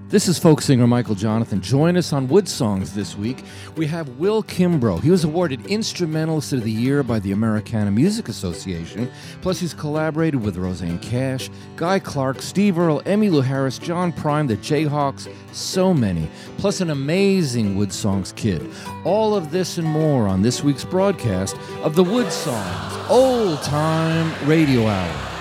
This is folk singer Michael Jonathan. Join us on Wood Songs this week. We have Will Kimbrough. He was awarded Instrumentalist of the Year by the Americana Music Association. Plus, he's collaborated with Rosanne Cash, Guy Clark, Steve Earle, Emmylou Harris, John Prine, the Jayhawks, so many. Plus, an amazing Wood Songs kid. All of this and more on this week's broadcast of the Wood Songs Old Time Radio Hour.